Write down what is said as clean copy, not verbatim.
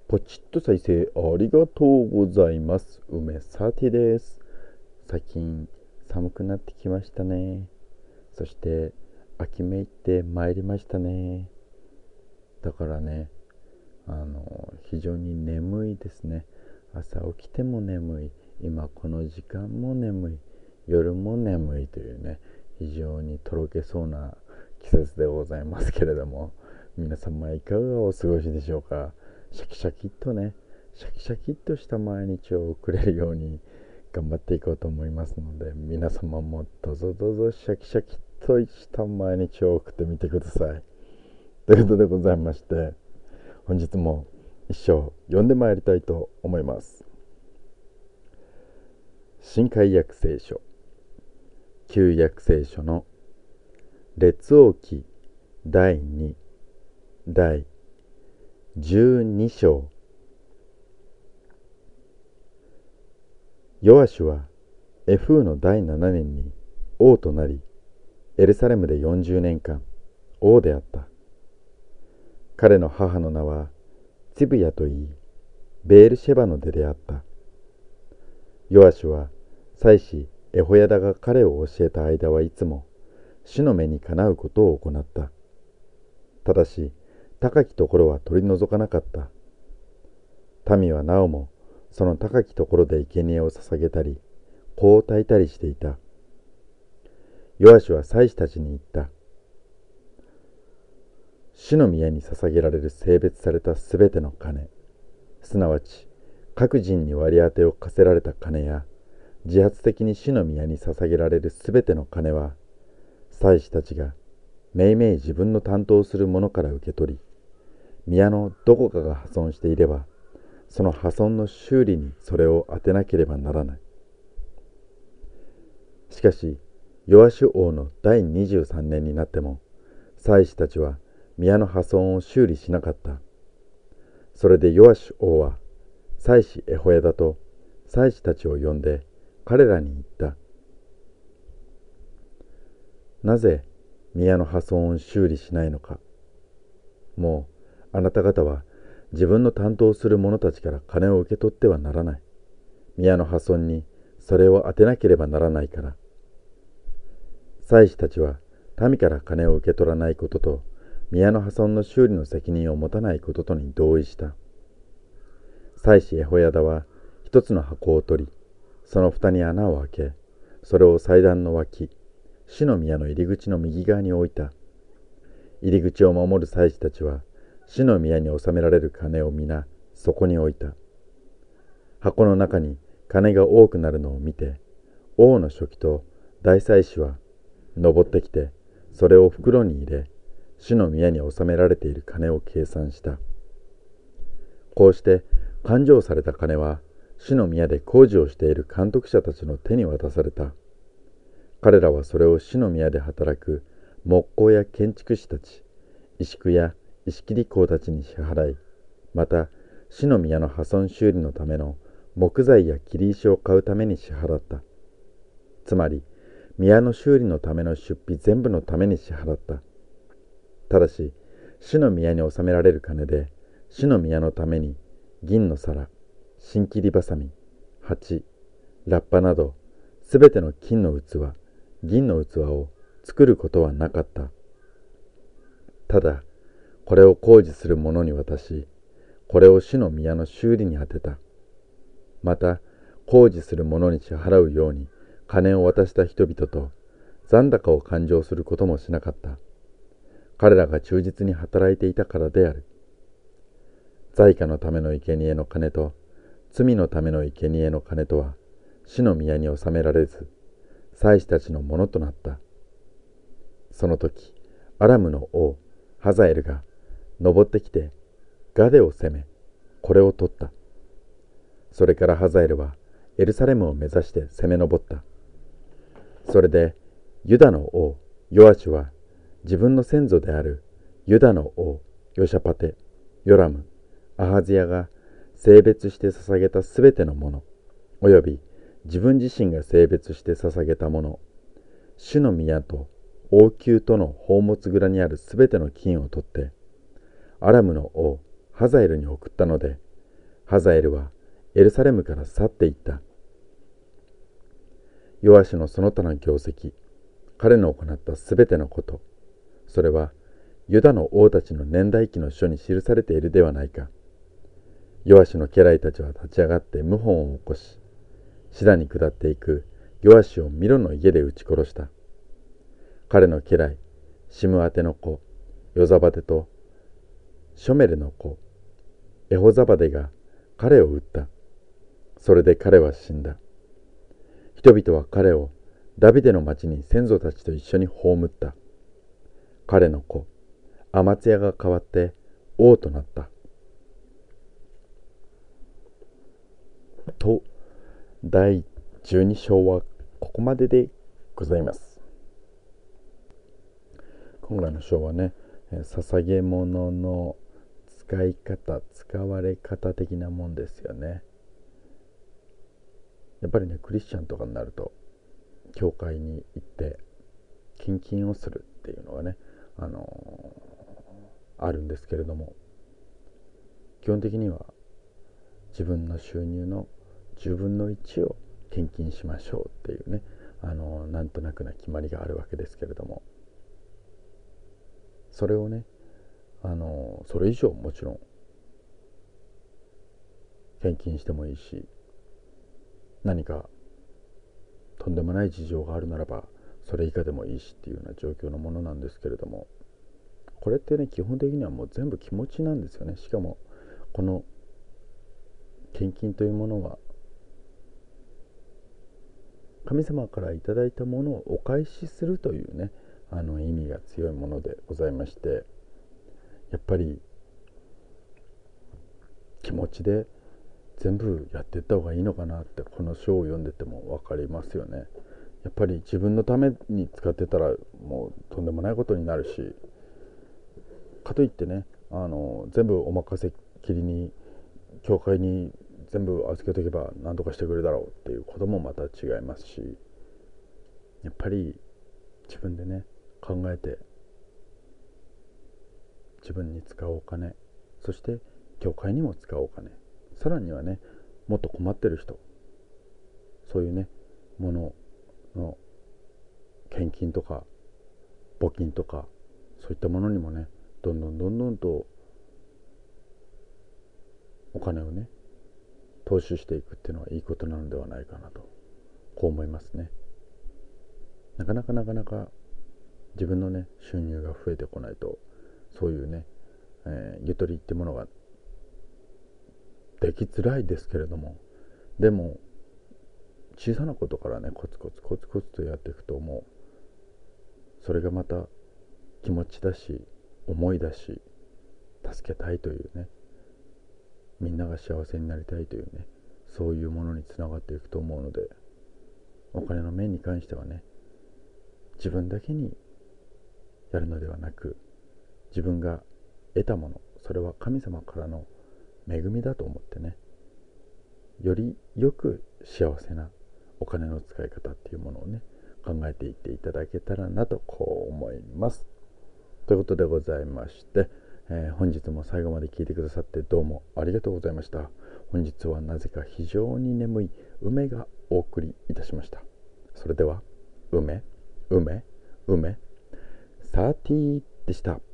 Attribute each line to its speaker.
Speaker 1: ポチッと再生ありがとうございます。梅サティです。最近寒くなってきましたね。そして秋めいてまいりましたね。だからね、非常に眠いですね。朝起きても眠い。今この時間も眠い。夜も眠いというね、非常にとろけそうな季節でございますけれども、皆様いかがお過ごしでしょうか。シャキシャキっとね、シャキシャキっとした毎日を送れるように頑張っていこうと思いますので、皆様もどうぞどうぞシャキシャキっとした毎日を送ってみてください。ということでございまして、本日も一生読んでまいりたいと思います。新海約聖書、旧約聖書の列王記第2第12章。ヨアシュはエフーの第7年に王となり、エルサレムで40年間王であった。彼の母の名はツィブヤといい、ベールシェバの出であった。ヨアシュは祭司エホヤダが彼を教えた間はいつも主の目にかなうことを行った。ただし高きところは取り除かなかった。民はなおもその高きところで生贄を捧げたり香を焚いたりしていた。ヨアシュは祭司たちに言った。主の宮に捧げられる性別されたすべての金、すなわち各人に割り当てを課せられた金や自発的に主の宮に捧げられるすべての金は、祭司たちがめいめい自分の担当するものから受け取り、宮のどこかが破損していれば、その破損の修理にそれを当てなければならない。しかし、ヨアシュ王の第23年になっても、祭司たちは宮の破損を修理しなかった。それでヨアシュ王は、祭司エホヤダと祭司たちを呼んで、彼らに言った。なぜ宮の破損を修理しないのか。もうあなた方は自分の担当する者たちから金を受け取ってはならない。宮の破損にそれを当てなければならないから。祭司たちは民から金を受け取らないことと、宮の破損の修理の責任を持たないこととに同意した。祭司エホヤダは一つの箱を取り、その蓋に穴を開け、それを祭壇の脇、主の宮の入り口の右側に置いた。入り口を守る祭司たちは、主の宮に納められる金を皆そこに置いた。箱の中に金が多くなるのを見て、王の書記と大祭司は登ってきて、それを袋に入れ、主の宮に納められている金を計算した。こうして勘定された金は、主の宮で工事をしている監督者たちの手に渡された。彼らはそれを主の宮で働く木工や建築士たち、石工や石切り工たちに支払い、また主の宮の破損修理のための木材や切り石を買うために支払った。つまり宮の修理のための出費全部のために支払った。ただし主の宮に納められる金で、主の宮のために銀の皿、新切りばさみ、鉢、ラッパなどすべての金の器、銀の器を作ることはなかった。ただこれを工事する者に渡し、これを主の宮の修理に充てた。また工事する者に支払うように金を渡した人々と残高を勘定することもしなかった。彼らが忠実に働いていたからである。罪過のための生贄の金と罪のための生贄の金とは主の宮に納められず、祭司たちのものとなった。その時アラムの王ハザエルが登ってきてガデを攻め、これを取った。それからハザエルはエルサレムを目指して攻め上った。それでユダの王ヨアシュは自分の先祖であるユダの王ヨシャパテ、ヨラム、アハズヤが性別して捧げたすべてのもの、および自分自身が性別して捧げたもの、主の宮と王宮との宝物蔵にあるすべての金を取って、アラムの王ハザエルに送ったので、 ハザエルはエルサレムから去っていった。ヨアシのその他の業績、彼の行ったすべてのこと、それはユダの王たちの年代記の書に記されているではないか。ヨアシの家来たちは立ち上がって謀反を起こし、シラに下っていくヨアシをミロの家で撃ち殺した。彼の家来、シムアテの子、ヨザバテとショメレの子、エホザバデが彼を撃った。それで彼は死んだ。人々は彼をダビデの町に先祖たちと一緒に葬った。彼の子、アマツヤが代わって王となった。と、第12章はここまででございます。今回の章はね、捧げ物の使い方、使われ方的なもんですよね。やっぱりね、クリスチャンとかになると教会に行って献金をするっていうのがね、あるんですけれども、基本的には自分の収入の10分の1を献金しましょうっていうね、なんとなくな決まりがあるわけですけれども、それをね、それ以上もちろん献金してもいいし、何かとんでもない事情があるならばそれ以下でもいいしっていうような状況のものなんですけれども、これってね、基本的にはもう全部気持ちなんですよね。しかもこの献金というものは神様からいただいたものをお返しするというね、意味が強いものでございまして、やっぱり気持ちで全部やっていった方がいいのかなって、この章を読んでても分かりますよね。やっぱり自分のために使ってたらもうとんでもないことになるし、かといってね、全部お任せきりに教会に全部預けとけば何とかしてくれるだろうっていうこともまた違いますし、やっぱり自分でね考えて、自分に使うお金、そして教会にも使うお金、さらにはね、もっと困ってる人、そういうねものの献金とか募金とか、そういったものにもね、どんどんとお金をね投資していくっていうのはいいことなのではないかなと、こう思いますね。なかなか自分のね収入が増えてこないと、そういうね、ゆとりってものができづらいですけれども、でも小さなことからねコツコツとやっていくと、もうそれがまた気持ちだし思いだし、助けたいというね、みんなが幸せになりたいというね、そういうものにつながっていくと思うので、お金の面に関してはね、自分だけにやるのではなく、自分が得たもの、それは神様からの恵みだと思ってね、よりよく幸せなお金の使い方っていうものをね考えていっていただけたらなと、こう思います。ということでございまして、本日も最後まで聞いてくださってどうもありがとうございました。本日はなぜか非常に眠い梅がお送りいたしました。それでは梅30でした。